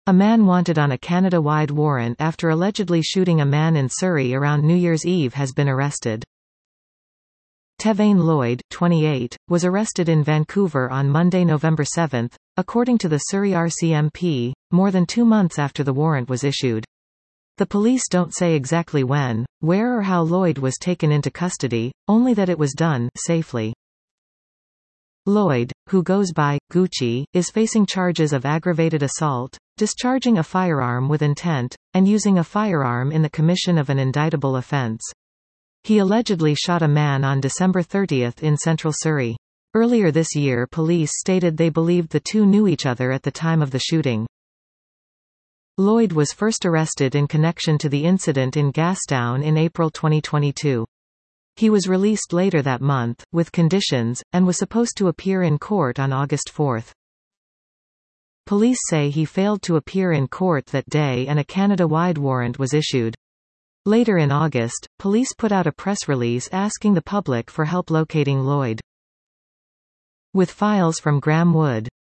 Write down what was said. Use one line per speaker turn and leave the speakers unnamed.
A man wanted on a Canada-wide warrant after allegedly shooting a man in Surrey around New Year's Eve has been arrested. Tevane Lloyd, 28, was arrested in Vancouver on Monday, November 7, according to the Surrey RCMP, more than 2 months after the warrant was issued. The police don't say exactly when, where or how Lloyd was taken into custody, only that it was done safely. Lloyd, who goes by Gucci, is facing charges of aggravated assault, discharging a firearm with intent, and using a firearm in the commission of an indictable offense. He allegedly shot a man on December 30 in central Surrey. Earlier this year, police stated they believed the two knew each other at the time of the shooting. Lloyd was first arrested in connection to the incident in Gastown in April 2022. He was released later that month, with conditions, and was supposed to appear in court on August 4. Police say he failed to appear in court that day and a Canada-wide warrant was issued. Later in August, police put out a press release asking the public for help locating Lloyd. With files from Graham Wood.